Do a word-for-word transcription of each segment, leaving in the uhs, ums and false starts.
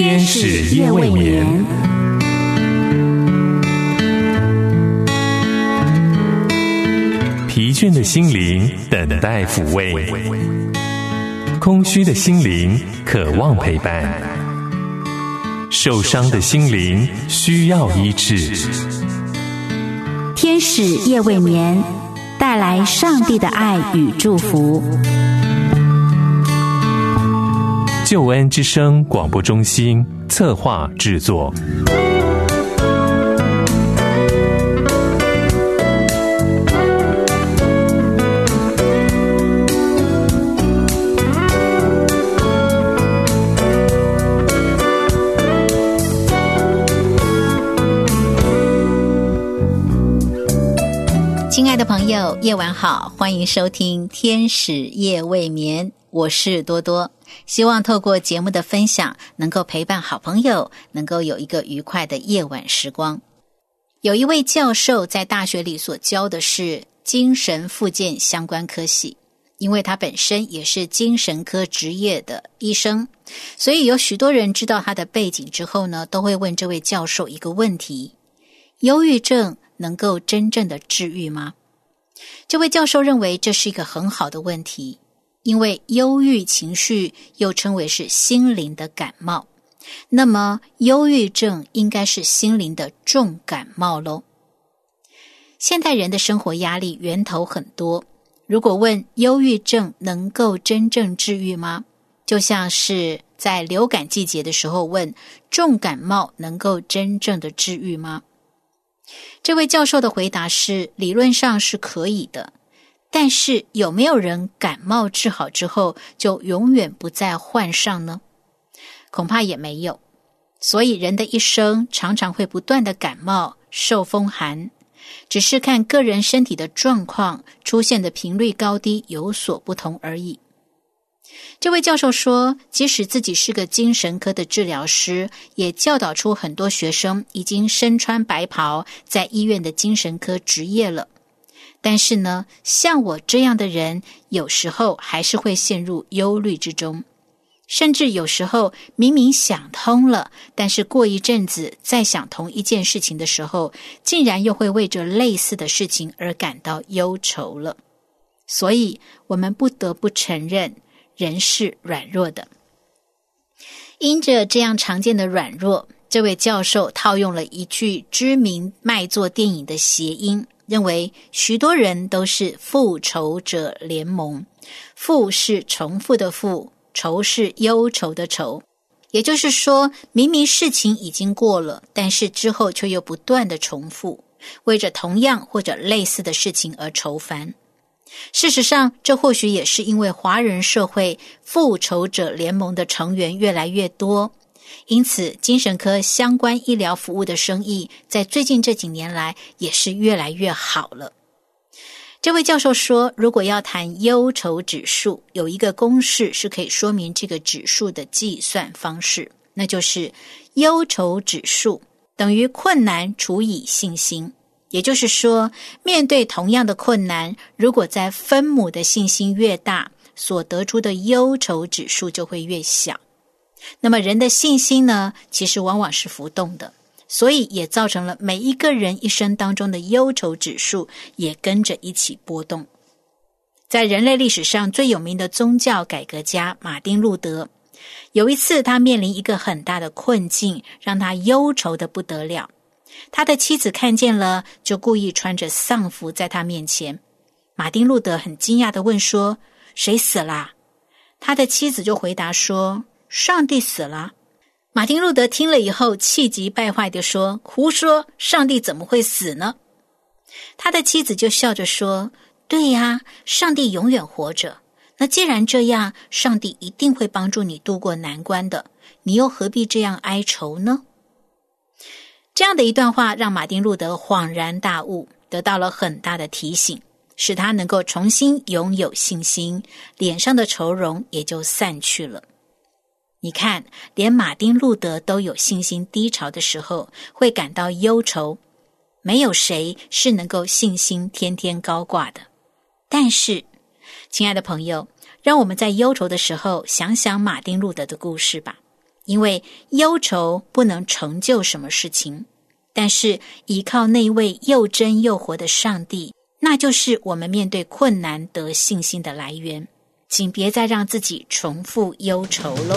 天使夜未眠。疲倦的心灵等待抚慰，空虚的心灵渴望陪伴，受伤的心灵需要医治。 天使夜未眠，带来上帝的爱与祝福。 救恩之声广播中心策划制作。 亲爱的朋友，夜晚好，欢迎收听天使夜未眠，我是多多。希望透过节目的分享，能够陪伴好朋友，能够有一个愉快的夜晚时光。有一位教授在大学里所教的是精神复健相关科系，因为他本身也是精神科职业的医生，所以有许多人知道他的背景之后呢，都会问这位教授一个问题：忧郁症能够真正的治愈吗？这位教授认为这是一个很好的问题，因为忧郁情绪又称为是心灵的感冒，那么忧郁症应该是心灵的重感冒咯。现代人的生活压力源头很多，如果问忧郁症能够真正治愈吗？就像是在流感季节的时候问重感冒能够真正的治愈吗？这位教授的回答是，理论上是可以的，但是有没有人感冒治好之后就永远不再患上呢？恐怕也没有。所以人的一生常常会不断的感冒、受风寒，只是看个人身体的状况出现的频率高低有所不同而已。这位教授说，即使自己是个精神科的治疗师，也教导出很多学生已经身穿白袍，在医院的精神科执业了。但是呢，像我这样的人，有时候还是会陷入忧虑之中，甚至有时候明明想通了，但是过一阵子再想同一件事情的时候，竟然又会为这类似的事情而感到忧愁了。所以我们不得不承认，人是软弱的。因着这样常见的软弱，这位教授套用了一句知名卖座电影的谐音，认为许多人都是复仇者联盟。复是重复的复，愁是忧愁的愁。也就是说，明明事情已经过了，但是之后却又不断的重复，为着同样或者类似的事情而愁烦。事实上，这或许也是因为华人社会复仇者联盟的成员越来越多，因此精神科相关医疗服务的生意在最近这几年来也是越来越好了。这位教授说，如果要谈忧愁指数，有一个公式是可以说明这个指数的计算方式，那就是忧愁指数等于困难除以信心。也就是说，面对同样的困难，如果在分母的信心越大，所得出的忧愁指数就会越小。那么人的信心呢，其实往往是浮动的，所以也造成了每一个人一生当中的忧愁指数也跟着一起波动。在人类历史上最有名的宗教改革家马丁路德，有一次他面临一个很大的困境，让他忧愁得不得了。他的妻子看见了，就故意穿着丧服在他面前。马丁路德很惊讶地问说，谁死了？他的妻子就回答说，上帝死了。马丁路德听了以后气急败坏地说，胡说，上帝怎么会死呢？他的妻子就笑着说，对呀，上帝永远活着，那既然这样，上帝一定会帮助你度过难关的，你又何必这样哀愁呢？这样的一段话让马丁路德恍然大悟，得到了很大的提醒，使他能够重新拥有信心，脸上的愁容也就散去了。你看，连马丁路德都有信心低潮的时候会感到忧愁，没有谁是能够信心天天高挂的。但是，亲爱的朋友，让我们在忧愁的时候想想马丁路德的故事吧。 因为忧愁不能成就什么事情，但是依靠那位又真又活的上帝，那就是我们面对困难得信心的来源。请别再让自己重复忧愁喽。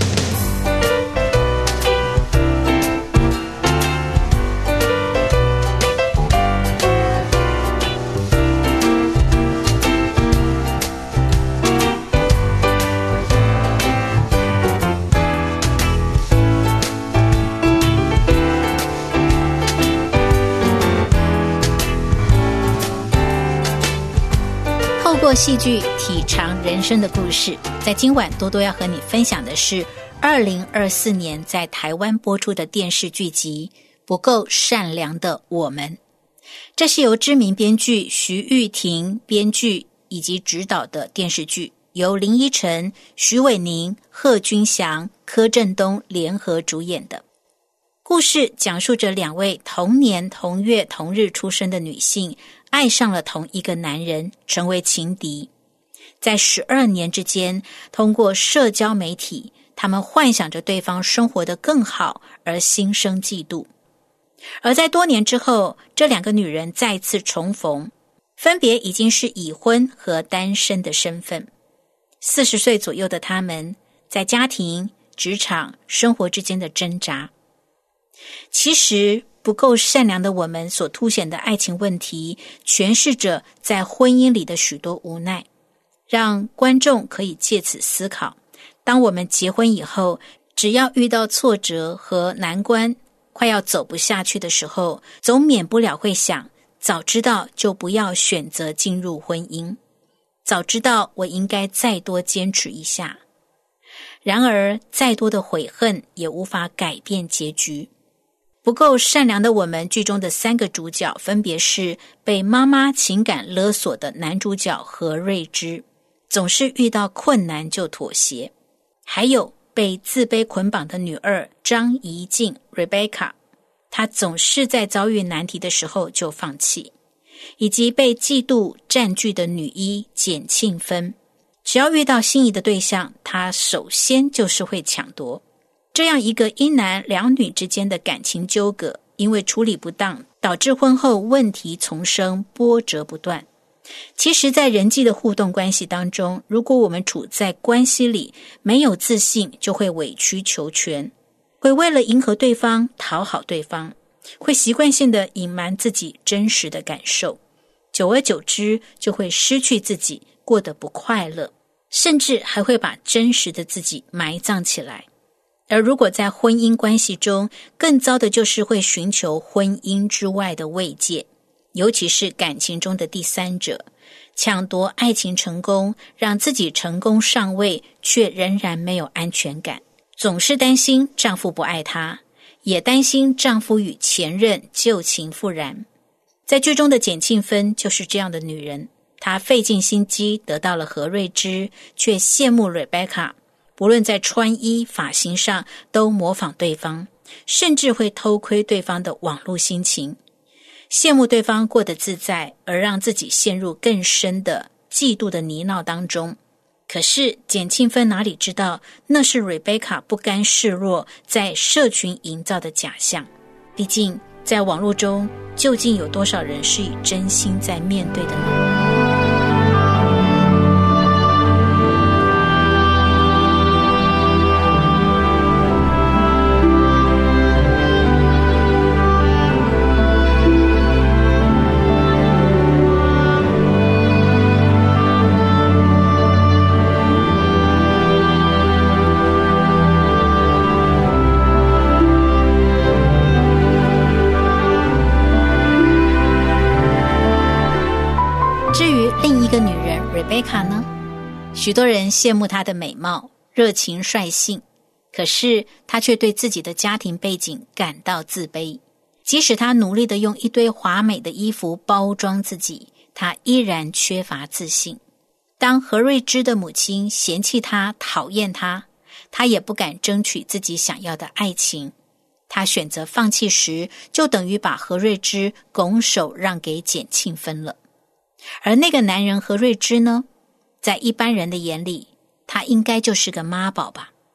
透过戏剧体尝人生的故事，在今晚多多要和你分享的是二零二四年在台湾播出的电视剧集《不够善良的我们》。这是由知名编剧徐玉婷编剧以及执导的电视剧，由林依晨、徐伟宁、贺军翔、柯震东联合主演的。故事讲述着两位同年同月同日出生的女性爱上了同一个男人，成为情敌。在十二年之间，通过社交媒体，他们幻想着对方生活得更好，而心生嫉妒。而在多年之后，这两个女人再次重逢，分别已经是已婚和单身的身份。四十岁左右的她们，在家庭、职场、生活之间的挣扎。其实不够善良的我们所凸显的爱情问题，诠释着在婚姻里的许多无奈，让观众可以借此思考，当我们结婚以后，只要遇到挫折和难关，快要走不下去的时候，总免不了会想，早知道就不要选择进入婚姻，早知道我应该再多坚持一下。然而再多的悔恨也无法改变结局。不够善良的我们剧中的三个主角分别是被妈妈情感勒索的男主角何瑞芝，总是遇到困难就妥协；还有被自卑捆绑的女二张怡静 Rebecca， 她总是在遭遇难题的时候就放弃；以及被嫉妒占据的女一简庆芬，只要遇到心仪的对象，她首先就是会抢夺。这样一个一男两女之间的感情纠葛，因为处理不当，导致婚后问题丛生，波折不断。其实在人际的互动关系当中，如果我们处在关系里没有自信，就会委曲求全，会为了迎合对方讨好对方，会习惯性的隐瞒自己真实的感受，久而久之就会失去自己，过得不快乐，甚至还会把真实的自己埋葬起来。而如果在婚姻关系中，更糟的就是会寻求婚姻之外的慰藉，尤其是感情中的第三者，抢夺爱情成功，让自己成功上位，却仍然没有安全感，总是担心丈夫不爱她，也担心丈夫与前任旧情复燃。在剧中的简庆芬就是这样的女人，她费尽心机得到了何瑞芝，却羡慕 Rebecca，无论在穿衣发型上都模仿对方，甚至会偷窥对方的网络心情，羡慕对方过得自在，而让自己陷入更深的嫉妒的泥淖当中。可是简庆芬哪里知道，那是 Rebecca 不甘示弱在社群营造的假象。毕竟在网络中，究竟有多少人是以真心在面对的呢？Rebecca 呢？许多人羡慕她的美貌、热情率性，可是她却对自己的家庭背景感到自卑。即使她努力地用一堆华美的衣服包装自己，她依然缺乏自信。当何瑞芝的母亲嫌弃她、讨厌她，她也不敢争取自己想要的爱情。她选择放弃时，就等于把何瑞芝拱手让给简庆芬了。而那个男人何瑞芝呢，在一般人的眼里，他应该就是个妈宝吧。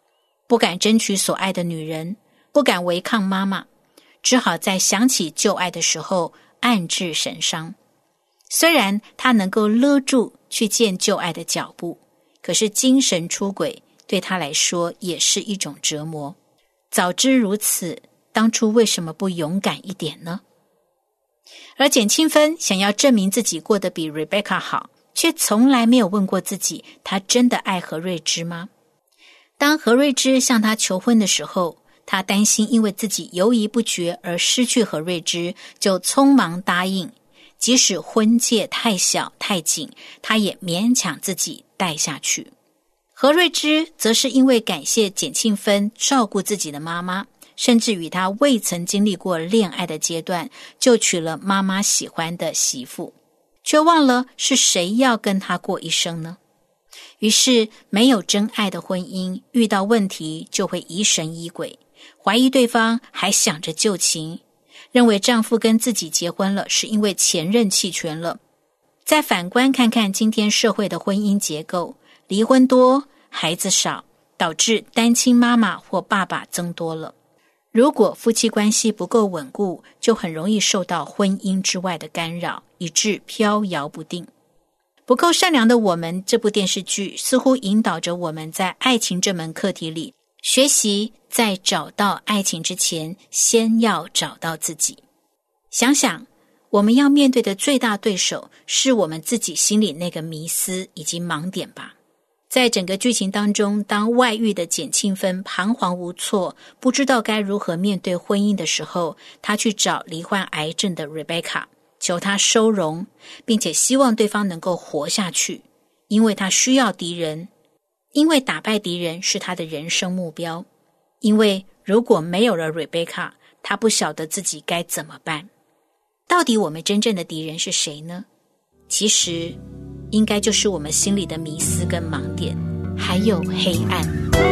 不敢争取所爱的女人，不敢违抗妈妈，只好在想起旧爱的时候暗自神伤。虽然他能够勒住去见旧爱的脚步，可是精神出轨对他来说也是一种折磨。早知如此，当初为什么不勇敢一点呢？而简庆芬想要证明自己过得比 Rebecca 好，却从来没有问过自己，他真的爱何瑞芝吗？当何瑞芝向他求婚的时候，他担心因为自己犹豫不决而失去何瑞芝，就匆忙答应，即使婚戒太小太紧，他也勉强自己戴下去。何瑞芝则是因为感谢简庆芬照顾自己的妈妈，甚至与他未曾经历过恋爱的阶段，就娶了妈妈喜欢的媳妇，却忘了是谁要跟他过一生呢？于是没有真爱的婚姻，遇到问题就会疑神疑鬼，怀疑对方还想着旧情，认为丈夫跟自己结婚了是因为前任弃权了。再反观看看今天社会的婚姻结构，离婚多，孩子少，导致单亲妈妈或爸爸增多了。如果夫妻关系不够稳固，就很容易受到婚姻之外的干扰，以致飘摇不定。不够善良的我们这部电视剧似乎引导着我们在爱情这门课题里，学习在找到爱情之前，先要找到自己。想想我们要面对的最大对手是我们自己心里那个迷思以及盲点吧。在整个剧情当中，当外遇的简庆芬彷徨无措，不知道该如何面对婚姻的时候，她去找罹患癌症的 Rebecca， 求她收容，并且希望对方能够活下去，因为她需要敌人，因为打败敌人是她的人生目标，因为如果没有了 Rebecca， 她不晓得自己该怎么办。到底我们真正的敌人是谁呢？其实应该就是我们心里的迷思跟盲点，还有黑暗。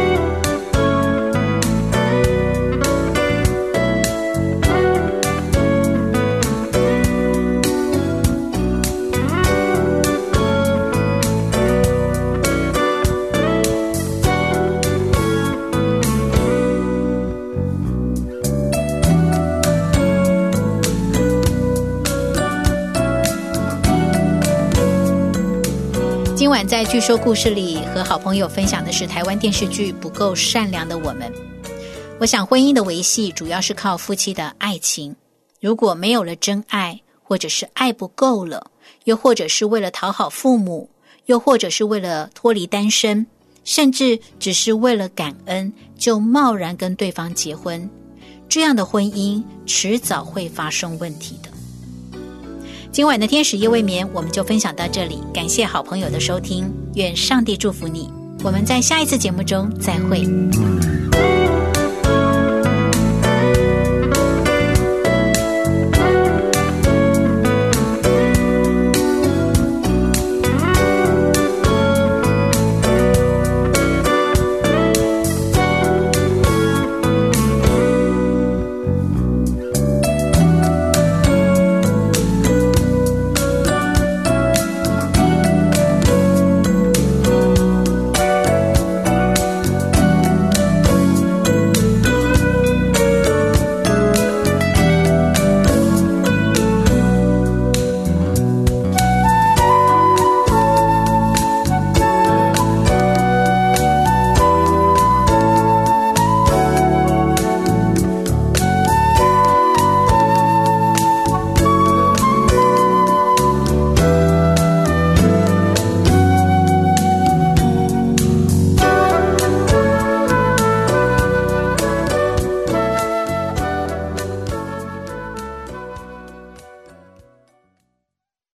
今晚在据说故事里和好朋友分享的是台湾电视剧《不够善良的我们》。我想婚姻的维系主要是靠夫妻的爱情，如果没有了真爱，或者是爱不够了，又或者是为了讨好父母，又或者是为了脱离单身，甚至只是为了感恩就贸然跟对方结婚，这样的婚姻迟早会发生问题的。今晚的天使夜未眠我们就分享到这里，感谢好朋友的收听，愿上帝祝福你，我们在下一次节目中再会。